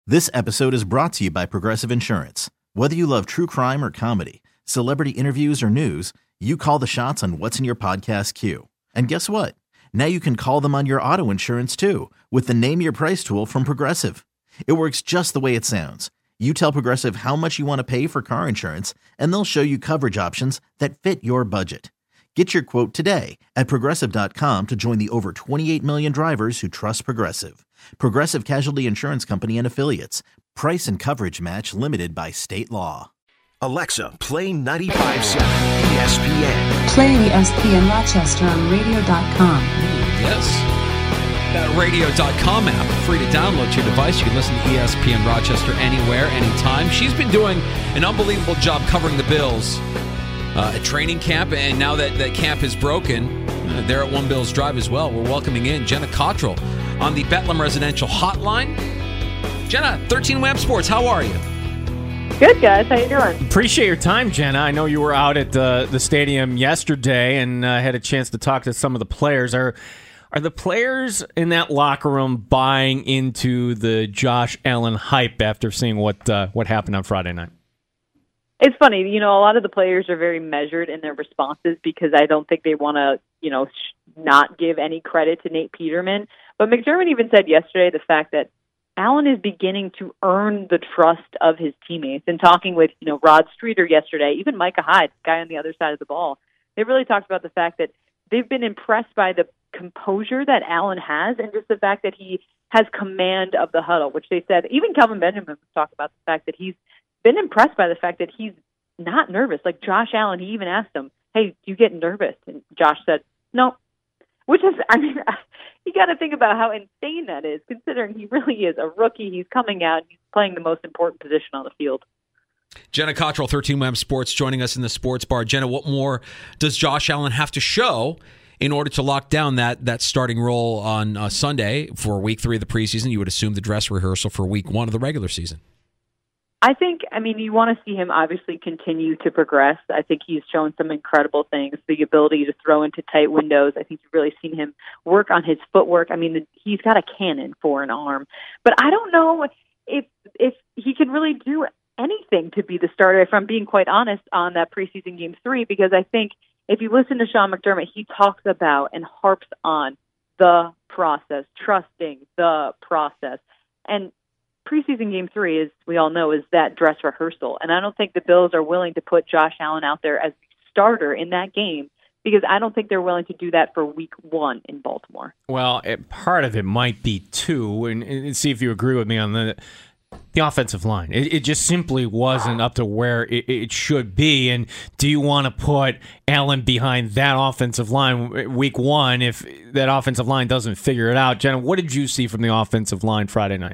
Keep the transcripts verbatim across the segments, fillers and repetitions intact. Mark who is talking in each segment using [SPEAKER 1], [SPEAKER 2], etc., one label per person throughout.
[SPEAKER 1] This episode is brought to you by Progressive Insurance. Whether you love true crime or comedy, celebrity interviews or news, you call the shots on what's in your podcast queue. And guess what? Now you can call them on your auto insurance too with the Name Your Price tool from Progressive. It works just the way it sounds. You tell Progressive how much you want to pay for car insurance, and they'll show you coverage options that fit your budget. Get your quote today at Progressive dot com to join the over twenty-eight million drivers who trust Progressive. Progressive Casualty Insurance Company and Affiliates. Price and coverage match limited by state law.
[SPEAKER 2] Alexa, play ninety-five point seven E S P N.
[SPEAKER 3] Play E S P N Rochester on radio dot com.
[SPEAKER 4] Yes. That radio dot com app, free to download to your device. You can listen to E S P N Rochester anywhere, anytime. She's been doing an unbelievable job covering the Bills uh, at training camp, and now that that camp is broken, uh, they're at One Bills Drive as well. We're welcoming in Jenna Cottrell on the Bethlehem Residential Hotline. Jenna, thirteen Web Sports, how are you?
[SPEAKER 5] Good, guys. How you doing?
[SPEAKER 6] Appreciate your time, Jenna. I know you were out at the, the stadium yesterday and uh, had a chance to talk to some of the players. Are are the players in that locker room buying into the Josh Allen hype after seeing what uh, what happened on Friday night?
[SPEAKER 5] It's funny, you know, a lot of the players are very measured in their responses because I don't think they want to, you know, sh- not give any credit to Nate Peterman. But McDermott even said yesterday the fact that Allen is beginning to earn the trust of his teammates. And talking with, you know, Rod Streeter yesterday, even Micah Hyde, the guy on the other side of the ball, they really talked about the fact that they've been impressed by the composure that Allen has and just the fact that he has command of the huddle, which they said, even Kelvin Benjamin was talking about the fact that he's been impressed by the fact that he's not nervous. Like Josh Allen, he even asked him, hey, do you get nervous? And Josh said, no. Which is, I mean, you got to think about how insane that is, considering he really is a rookie. He's coming out, he's playing the most important position on the field.
[SPEAKER 4] Jenna Cottrell, thirteen W A M Sports, joining us in the sports bar. Jenna, what more does Josh Allen have to show in order to lock down that that starting role on uh, Sunday for week three of the preseason? You would assume the dress rehearsal for week one of the regular season.
[SPEAKER 5] I think, I mean, you want to see him obviously continue to progress. I think he's shown some incredible things, the ability to throw into tight windows. I think you've really seen him work on his footwork. I mean, he's got a cannon for an arm. But I don't know if if he can really do anything to be the starter, if I'm being quite honest, on that preseason game three, because I think if you listen to Sean McDermott, he talks about and harps on the process, trusting the process. And preseason game three, as we all know, is that dress rehearsal. And I don't think the Bills are willing to put Josh Allen out there as the starter in that game because I don't think they're willing to do that for week one in Baltimore.
[SPEAKER 6] Well, it, part of it might be, too, and, and see if you agree with me on the the offensive line. It, it just simply wasn't up to where it, it should be. And do you want to put Allen behind that offensive line week one if that offensive line doesn't figure it out? Jenna, what did you see from the offensive line Friday night?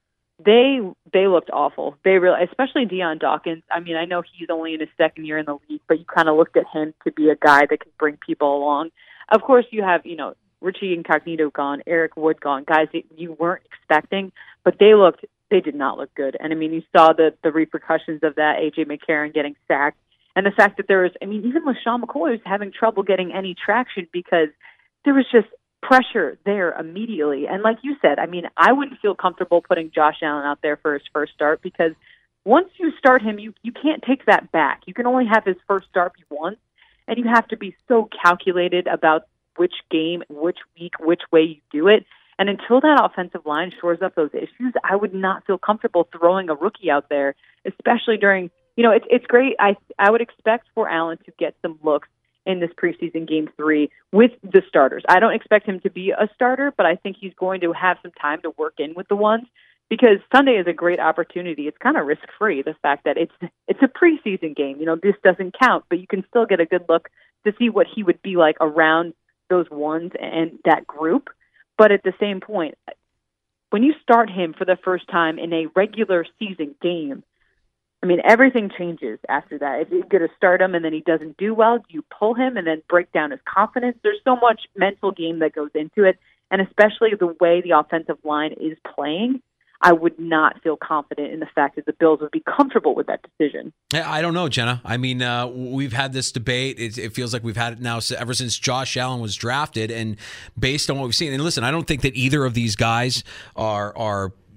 [SPEAKER 5] They they looked awful. They really, especially Deion Dawkins. I mean, I know he's only in his second year in the league, but you kind of looked at him to be a guy that can bring people along. Of course, you have, you know, Richie Incognito gone, Eric Wood gone, guys that you weren't expecting, but they looked, they did not look good. And I mean, you saw the the repercussions of that, A J McCarron getting sacked, and the fact that there was, I mean, even LaShawn McCoy was having trouble getting any traction because there was just pressure there immediately. And like you said, I mean, I wouldn't feel comfortable putting Josh Allen out there for his first start because once you start him, you, you can't take that back. You can only have his first start once, and you have to be so calculated about which game, which week, which way you do it. And until that offensive line shores up those issues, I would not feel comfortable throwing a rookie out there, especially during, you know, it's it's great. I I would expect for Allen to get some looks in this preseason game three with the starters. I don't expect him to be a starter, but I think he's going to have some time to work in with the ones because Sunday is a great opportunity. It's kind of risk-free, the fact that it's it's a preseason game. You know, this doesn't count, but you can still get a good look to see what he would be like around those ones and that group. But at the same point, when you start him for the first time in a regular season game, I mean, everything changes after that. If you're going to start him and then he doesn't do well, do you pull him and then break down his confidence? There's so much mental game that goes into it, and especially the way the offensive line is playing, I would not feel confident in the fact that the Bills would be comfortable with that decision.
[SPEAKER 4] I don't know, Jenna. I mean, uh, we've had this debate. It, it feels like we've had it now ever since Josh Allen was drafted, and based on what we've seen, and listen, I don't think that either of these guys are are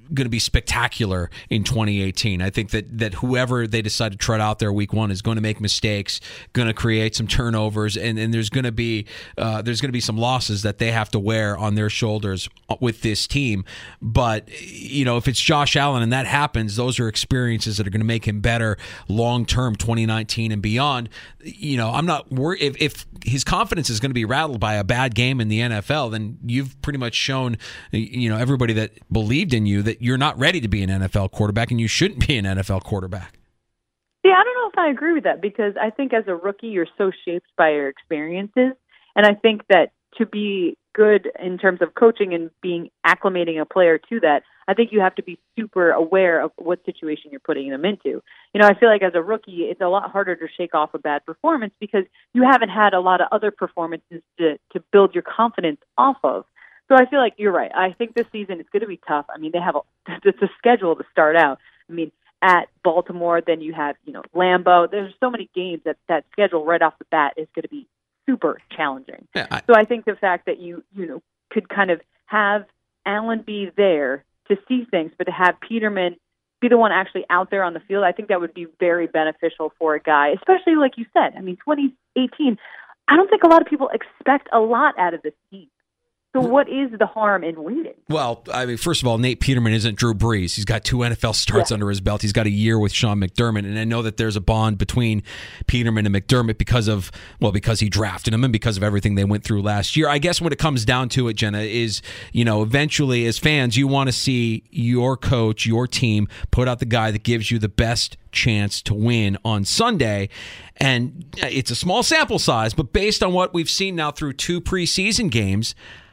[SPEAKER 4] going to be spectacular in twenty eighteen. I think that that whoever they decide to trot out there week one is going to make mistakes, going to create some turnovers, and, and there's going to be uh, there's going to be some losses that they have to wear on their shoulders with this team. But you know, if it's Josh Allen and that happens, those are experiences that are going to make him better long term, twenty nineteen and beyond. You know, I'm not worried if, if his confidence is going to be rattled by a bad game in the N F L. Then you've pretty much shown, you know, everybody that believed in you that you're not ready to be an N F L quarterback, and you shouldn't be an N F L quarterback.
[SPEAKER 5] Yeah, I don't know if I agree with that, because I think as a rookie, you're so shaped by your experiences. And I think that to be good in terms of coaching and being acclimating a player to that, I think you have to be super aware of what situation you're putting them into. You know, I feel like as a rookie, it's a lot harder to shake off a bad performance because you haven't had a lot of other performances to, to build your confidence off of. So I feel like you're right. I think this season is going to be tough. I mean, they have a, it's a schedule to start out. I mean, at Baltimore, then you have, you know, Lambeau. There's so many games that that schedule right off the bat is going to be super challenging. Yeah, I, so I think the fact that you, you know, could kind of have Allen be there to see things, but to have Peterman be the one actually out there on the field, I think that would be very beneficial for a guy, especially like you said. I mean, twenty eighteen, I don't think a lot of people expect a lot out of this team. So what is the harm in waiting?
[SPEAKER 4] Well, I mean, first of all, Nate Peterman isn't Drew Brees. He's got two N F L starts yeah. under his belt. He's got a year with Sean McDermott, and I know that there's a bond between Peterman and McDermott because of, well, because he drafted him and because of everything they went through last year. I guess when it comes down to it, Jenna, is, you know, eventually as fans, you want to see your coach, your team, put out the guy that gives you the best chance to win on Sunday. And it's a small sample size, but based on what we've seen now through two preseason games,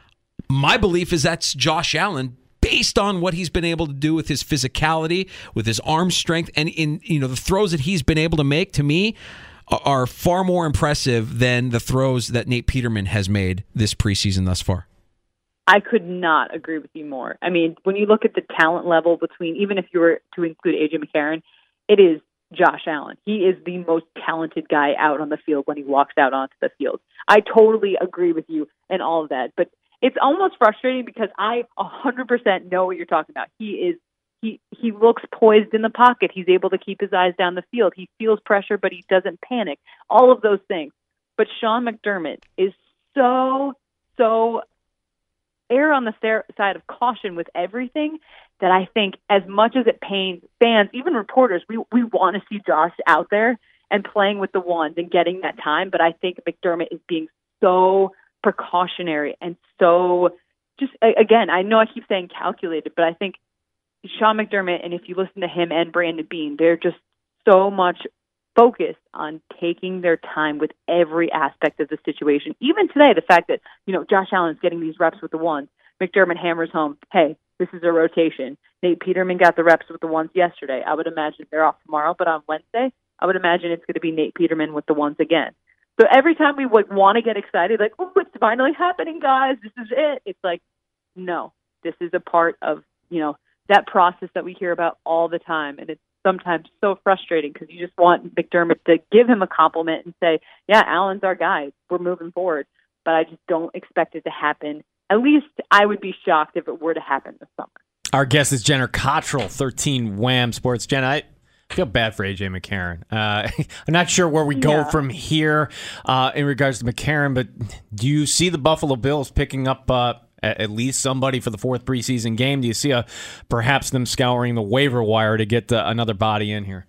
[SPEAKER 4] my belief is that's Josh Allen, based on what he's been able to do with his physicality, with his arm strength, and in, you know, the throws that he's been able to make, to me, are far more impressive than the throws that Nate Peterman has made this preseason thus far.
[SPEAKER 5] I could not agree with you more. I mean, when you look at the talent level between, even if you were to include A J McCarron, it is Josh Allen. He is the most talented guy out on the field when he walks out onto the field. I totally agree with you in all of that, but it's almost frustrating because I one hundred percent know what you're talking about. He is he he looks poised in the pocket. He's able to keep his eyes down the field. He feels pressure, but he doesn't panic. All of those things. But Sean McDermott is so, so err on the side of caution with everything that I think as much as it pains fans, even reporters, we, we want to see Josh out there and playing with the ones and getting that time. But I think McDermott is being so precautionary and so just, again, I know I keep saying calculated, but I think Sean McDermott, and if you listen to him and Brandon Beane, they're just so much focused on taking their time with every aspect of the situation. Even today, the fact that, you know, Josh Allen's getting these reps with the ones, McDermott hammers home, hey, this is a rotation. Nate Peterman got the reps with the ones yesterday. I would imagine they're off tomorrow, but on Wednesday, I would imagine it's going to be Nate Peterman with the ones again. So every time we would want to get excited, like, oh, it's finally happening, guys, this is it. It's like, no, this is a part of, you know, that process that we hear about all the time. And it's sometimes so frustrating because you just want McDermott to give him a compliment and say, yeah, Allen's our guy. We're moving forward. But I just don't expect it to happen. At least I would be shocked if it were to happen this summer.
[SPEAKER 6] Our guest is Jenna Cottrell, thirteen Wham Sports. Jenna, I feel bad for A J McCarron. Uh, I'm not sure where we go yeah. from here uh, in regards to McCarron, but do you see the Buffalo Bills picking up uh, at least somebody for the fourth preseason game? Do you see a, perhaps them scouring the waiver wire to get uh, another body in here?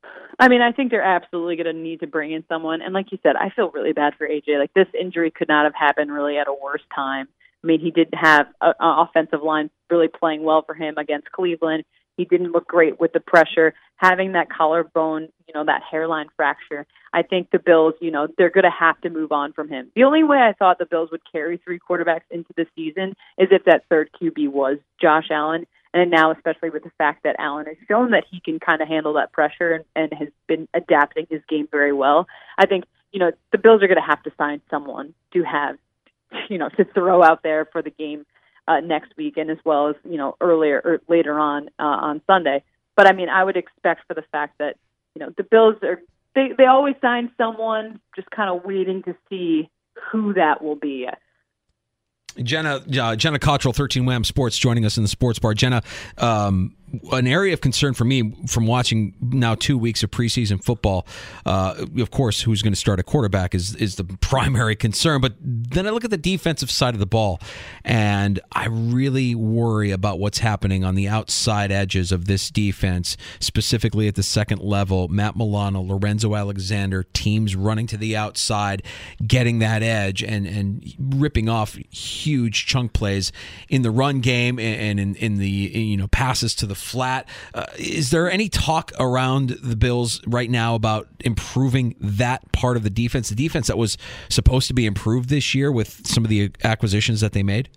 [SPEAKER 5] I mean, I think they're absolutely going to need to bring in someone. And like you said, I feel really bad for A J. Like, this injury could not have happened really at a worse time. I mean, he didn't have an offensive line really playing well for him against Cleveland. He didn't look great with the pressure. Having that collarbone, you know, that hairline fracture, I think the Bills, you know, they're going to have to move on from him. The only way I thought the Bills would carry three quarterbacks into the season is if that third Q B was Josh Allen. And now, especially with the fact that Allen has shown that he can kind of handle that pressure and, and has been adapting his game very well, I think, you know, the Bills are going to have to find someone to have, you know, to throw out there for the game uh, next week, and as well as, you know, earlier or later on uh, on Sunday. But I mean, I would expect for the fact that, you know, the Bills are, they, they always sign someone, just kind of waiting to see who that will be.
[SPEAKER 4] Jenna, uh, Jenna Cottrell, thirteen Wham Sports, joining us in the sports bar. Jenna, um, an area of concern for me from watching now two weeks of preseason football, uh, of course, who's going to start a quarterback is is the primary concern. But then I look at the defensive side of the ball, and I really worry about what's happening on the outside edges of this defense, specifically at the second level. Matt Milano, Lorenzo Alexander, teams running to the outside, getting that edge, and, and ripping off huge chunk plays in the run game and in, in the you know passes to the flat. Uh, is there any talk around the Bills right now about improving that part of the defense, the defense that was supposed to be improved this year with some of the acquisitions that they made?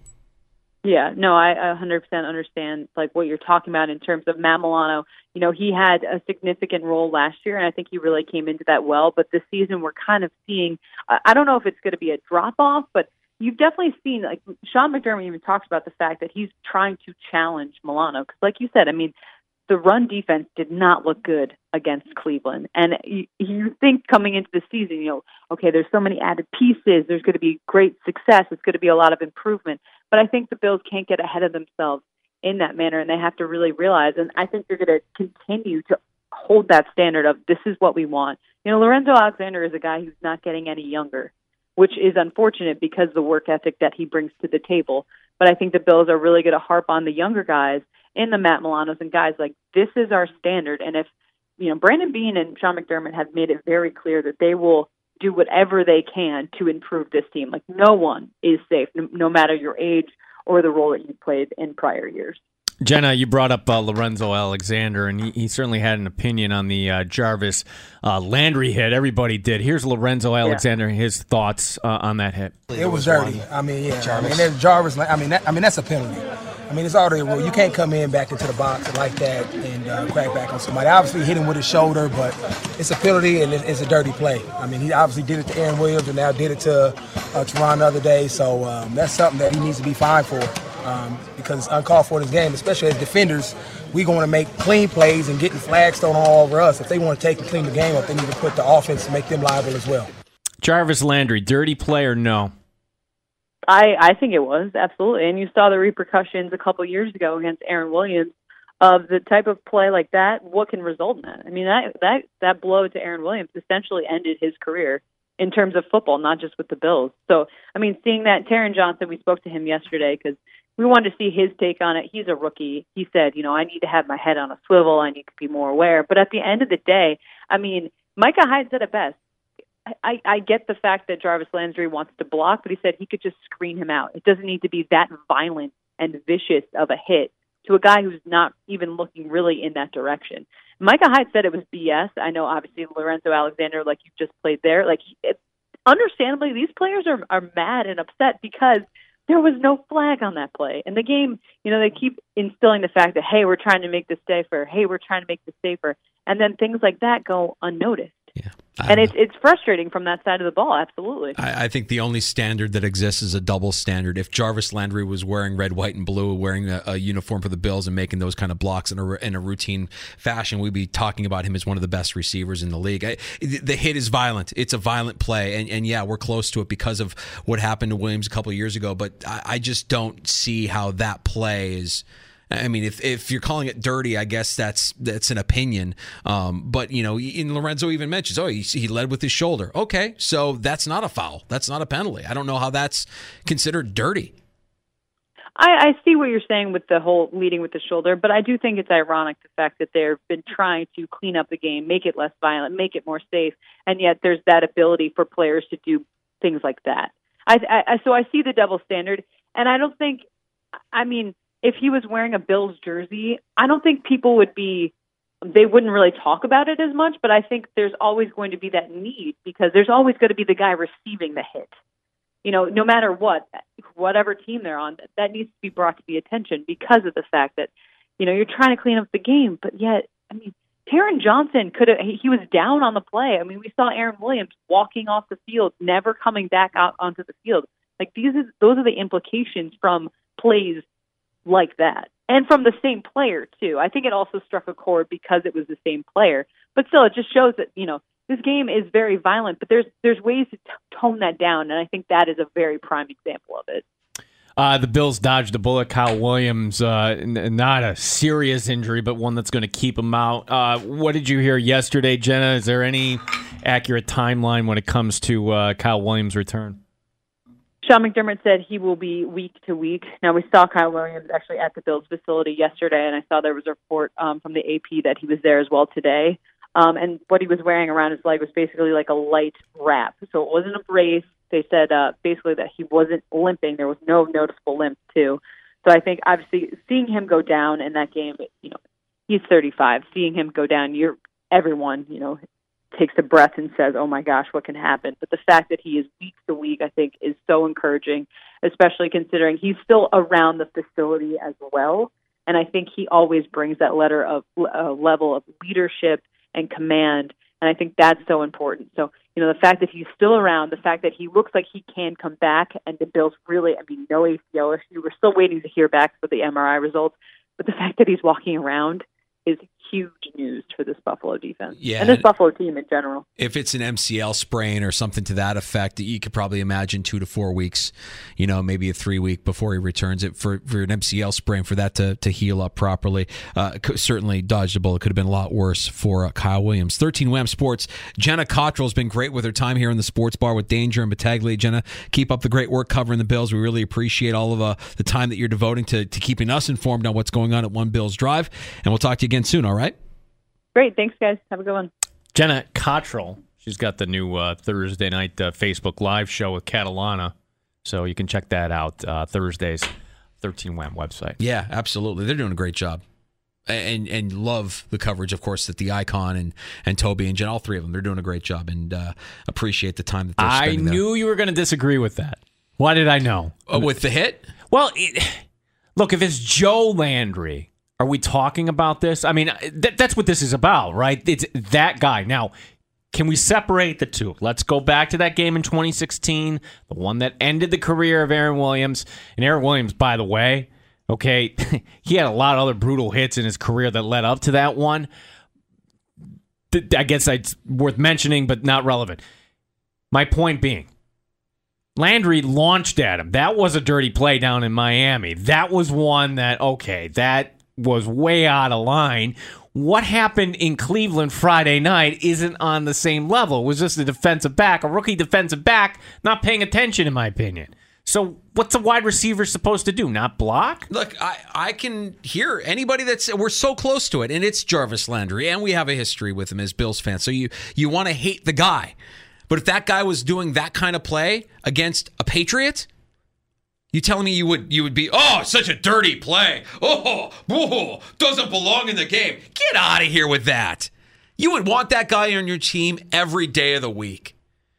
[SPEAKER 5] Yeah, no, I one hundred percent understand like what you're talking about in terms of Matt Milano. You know, he had a significant role last year, and I think he really came into that well. But this season, we're kind of seeing, I don't know if it's going to be a drop-off, but you've definitely seen, like, Sean McDermott even talks about the fact that he's trying to challenge Milano. Because like you said, I mean, the run defense did not look good against Cleveland. And you, you think coming into the season, you know, okay, there's so many added pieces, there's going to be great success, it's going to be a lot of improvement. But I think the Bills can't get ahead of themselves in that manner, and they have to really realize, and I think they're going to continue to hold that standard of this is what we want. You know, Lorenzo Alexander is a guy who's not getting any younger, which is unfortunate because of the work ethic that he brings to the table. But I think the Bills are really going to harp on the younger guys in the Matt Milanos and guys like, this is our standard. And if, you know, Brandon Beane and Sean McDermott have made it very clear that they will do whatever they can to improve this team. Like, no one is safe, no, no matter your age or the role that you played in prior years.
[SPEAKER 6] Jenna, you brought up uh, Lorenzo Alexander, and he, he certainly had an opinion on the uh, Jarvis uh, Landry hit. Everybody did. Here's Lorenzo Alexander, yeah. his thoughts uh, on that hit.
[SPEAKER 7] It was dirty. I mean, yeah. Jarvis. I mean, Jarvis. I mean, that, I mean, that's a penalty. I mean, it's already a rule. You can't come in back into the box like that and uh, crack back on somebody. Obviously, hit him with his shoulder, but it's a penalty and it's a dirty play. I mean, he obviously did it to Aaron Williams and now did it to uh, Teron the other day. So um, that's something that he needs to be fined for um, because it's uncalled for in this game, especially as defenders. We're going to make clean plays and getting flags thrown all over us. If they want to take and clean the game up, they need to put the offense to make them liable as well.
[SPEAKER 6] Jarvis Landry, dirty play or no?
[SPEAKER 5] I, I think it was, absolutely. And you saw the repercussions a couple years ago against Aaron Williams of the type of play like that, what can result in that. I mean, that that, that blow to Aaron Williams essentially ended his career in terms of football, not just with the Bills. So, I mean, seeing that, Taron Johnson, we spoke to him yesterday because we wanted to see his take on it. He's a rookie. He said, you know, I need to have my head on a swivel. I need to be more aware. But at the end of the day, I mean, Micah Hyde said it best. I, I get the fact that Jarvis Landry wants to block, but he said he could just screen him out. It doesn't need to be that violent and vicious of a hit to a guy who's not even looking really in that direction. Micah Hyde said it was B S. I know, obviously, Lorenzo Alexander, like you just played there, like it, understandably, these players are, are mad and upset because there was no flag on that play. And the game, you know, they keep instilling the fact that, hey, we're trying to make this safer. Hey, we're trying to make this safer. And then things like that go unnoticed.
[SPEAKER 4] Yeah.
[SPEAKER 5] And it's it's frustrating from that side of the ball, absolutely.
[SPEAKER 4] I, I think the only standard that exists is a double standard. If Jarvis Landry was wearing red, white, and blue, wearing a, a uniform for the Bills and making those kind of blocks in a, in a routine fashion, we'd be talking about him as one of the best receivers in the league. I, the hit is violent. It's a violent play. And, and yeah, we're close to it because of what happened to Williams a couple of years ago. But I, I just don't see how that play is... I mean, if if you're calling it dirty, I guess that's that's an opinion. Um, but, you know, and Lorenzo even mentions, oh, he, he led with his shoulder. Okay, so that's not a foul. That's not a penalty. I don't know how that's considered dirty.
[SPEAKER 5] I, I see what you're saying with the whole leading with the shoulder, but I do think it's ironic the fact that they've been trying to clean up the game, make it less violent, make it more safe, and yet there's that ability for players to do things like that. I, I So I see the double standard, and I don't think, I mean... if he was wearing a Bills jersey, I don't think people would be, they wouldn't really talk about it as much, but I think there's always going to be that need because there's always going to be the guy receiving the hit. You know, no matter what, whatever team they're on, that needs to be brought to the attention because of the fact that, you know, you're trying to clean up the game, but yet, I mean, Taron Johnson could have, he was down on the play. I mean, we saw Aaron Williams walking off the field, never coming back out onto the field. Like, these is, those are the implications from plays like that. And from the same player, too. I think it also struck a chord because it was the same player. But still, it just shows that, you know, this game is very violent, but there's there's ways to t- tone that down, and I think that is a very prime example of it.
[SPEAKER 6] Uh, the Bills dodged a bullet. Kyle Williams, uh, n- not a serious injury, but one that's going to keep him out. Uh, what did you hear yesterday, Jenna? Is there any accurate timeline when it comes to uh, Kyle Williams' return?
[SPEAKER 5] Sean McDermott said he will be week to week. Now, we saw Kyle Williams actually at the Bills facility yesterday, and I saw there was a report um, from the A P that he was there as well today. Um, and what he was wearing around his leg was basically like a light wrap. So it wasn't a brace. They said uh, basically that he wasn't limping. There was no noticeable limp, too. So I think, obviously, seeing him go down in that game, you know, he's thirty-five. Seeing him go down, you're everyone, you know, takes a breath and says, oh my gosh, what can happen? But the fact that he is week to week, I think, is so encouraging, especially considering he's still around the facility as well. And I think he always brings that letter of uh, level of leadership and command. And I think that's so important. So, you know, the fact that he's still around, the fact that he looks like he can come back, and the Bills really, I mean, no A C L issue. We're still waiting to hear back for the M R I results. But the fact that he's walking around is huge news for this Buffalo defense
[SPEAKER 4] yeah,
[SPEAKER 5] and this Buffalo team in general.
[SPEAKER 4] If it's an M C L sprain or something to that effect, you could probably imagine two to four weeks, you know, maybe a three week before he returns. It for, for an M C L sprain, for that to, to heal up properly. Uh, certainly dodged a bullet. Could have been a lot worse for uh, Kyle Williams. thirteen Wham Sports. Jenna Cottrell has been great with her time here in the sports bar with Danger and Battaglia. Jenna, keep up the great work covering the Bills. We really appreciate all of uh, the time that you're devoting to, to keeping us informed on what's going on at One Bills Drive. And we'll talk to you again soon, all right?
[SPEAKER 5] Great. Thanks, guys. Have a good one.
[SPEAKER 6] Jenna Cottrell. She's got the new uh, Thursday night uh, Facebook Live show with Catalana. So you can check that out uh, Thursday's thirteen Wham website.
[SPEAKER 4] Yeah, absolutely. They're doing a great job. And and love the coverage, of course, that the Icon and, and Toby and Jen, all three of them, they're doing a great job, and uh, appreciate the time that they're
[SPEAKER 6] I
[SPEAKER 4] spending there.
[SPEAKER 6] I knew you were going to disagree with that. Why did I know?
[SPEAKER 4] Uh, with the hit?
[SPEAKER 6] Well, it, look, if it's Joe Landry, are we talking about this? I mean, th- that's what this is about, right? It's that guy. Now, can we separate the two? Let's go back to that game in twenty sixteen, the one that ended the career of Aaron Williams. And Aaron Williams, by the way, okay, he had a lot of other brutal hits in his career that led up to that one. I guess it's worth mentioning, but not relevant. My point being, Landry launched at him. That was a dirty play down in Miami. That was one that, okay, that was way out of line. What happened in Cleveland Friday night isn't on the same level. It was just a defensive back, a rookie defensive back, not paying attention, in my opinion. So what's a wide receiver supposed to do? Not block?
[SPEAKER 4] Look, I, I can hear anybody that's, we're so close to it, and it's Jarvis Landry, and we have a history with him as Bills fans. So you, you want to hate the guy. But if that guy was doing that kind of play against a Patriot, you telling me you would you would be, oh, such a dirty play. Oh, oh, doesn't belong in the game. Get out of here with that. You would want that guy on your team every day of the week.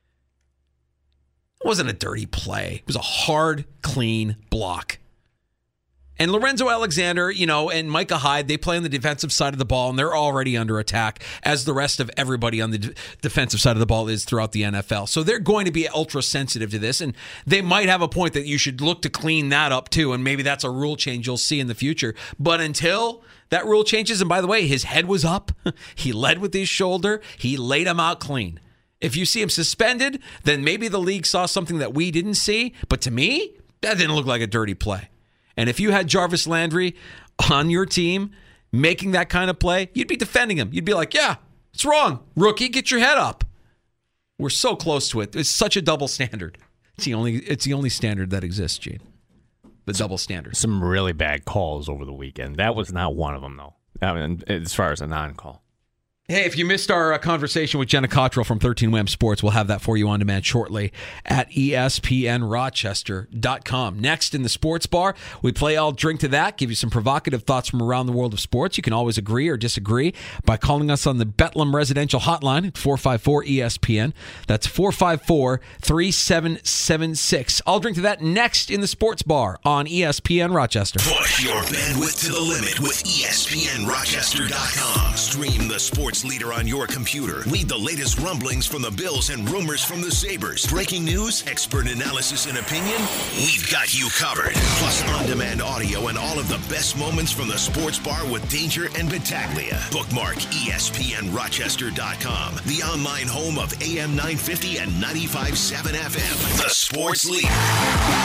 [SPEAKER 4] It wasn't a dirty play. It was a hard, clean block. And Lorenzo Alexander, you know, and Micah Hyde, they play on the defensive side of the ball, and they're already under attack, as the rest of everybody on the d- defensive side of the ball is throughout the N F L. So they're going to be ultra sensitive to this, and they might have a point that you should look to clean that up too, and maybe that's a rule change you'll see in the future. But until that rule changes, and by the way, his head was up, he led with his shoulder, he laid him out clean. If you see him suspended, then maybe the league saw something that we didn't see, but to me, that didn't look like a dirty play. And if you had Jarvis Landry on your team making that kind of play, you'd be defending him. You'd be like, yeah, it's wrong. Rookie, get your head up. We're so close to it. It's such a double standard. It's the only it's the only standard that exists, Gene. The double standard.
[SPEAKER 6] Some really bad calls over the weekend. That was not one of them, though. I mean, as far as a non-call.
[SPEAKER 4] Hey, if you missed our uh, conversation with Jenna Cottrell from thirteen Wham Sports, we'll have that for you on demand shortly at E S P N Rochester dot com. Next in the sports bar, we play I'll Drink to That, give you some provocative thoughts from around the world of sports. You can always agree or disagree by calling us on the Bethlehem Residential Hotline at four five four E S P N. That's four five four, three seven seven six. I'll Drink to That next in the sports bar on E S P N Rochester.
[SPEAKER 2] Push your bandwidth to the limit with E S P N Rochester dot com. Stream the sports leader on your computer. Read the latest rumblings from the Bills and rumors from the Sabres. Breaking news, expert analysis and opinion. We've got you covered. Plus on-demand audio and all of the best moments from the sports bar with Danger and Battaglia. Bookmark E S P N Rochester dot com, the online home of A M nine fifty and ninety-five point seven F M. The sports leader.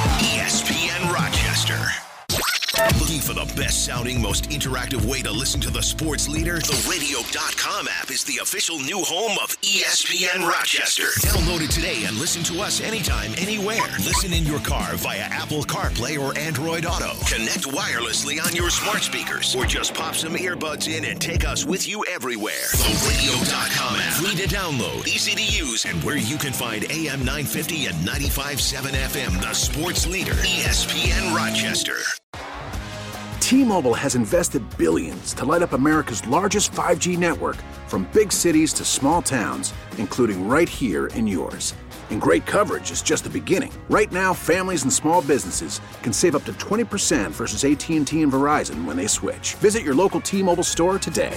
[SPEAKER 2] E S P N Rochester. Looking for the best sounding, most interactive way to listen to the sports leader? The radio dot com app is the official new home of E S P N Rochester. Download it today and listen to us anytime, anywhere. Listen in your car via Apple CarPlay or Android Auto. Connect wirelessly on your smart speakers or just pop some earbuds in and take us with you everywhere. The radio dot com app. Free to download, easy to use, and where you can find A M nine fifty and ninety-five point seven F M, the sports leader, E S P N Rochester.
[SPEAKER 8] T-Mobile has invested billions to light up America's largest five G network, from big cities to small towns, including right here in yours. And great coverage is just the beginning. Right now, families and small businesses can save up to twenty percent versus A T and T and Verizon when they switch. Visit your local T-Mobile store today.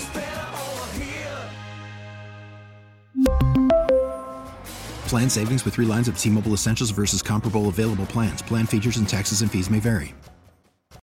[SPEAKER 9] Plan savings with three lines of T-Mobile Essentials versus comparable available plans. Plan features and taxes and fees may vary.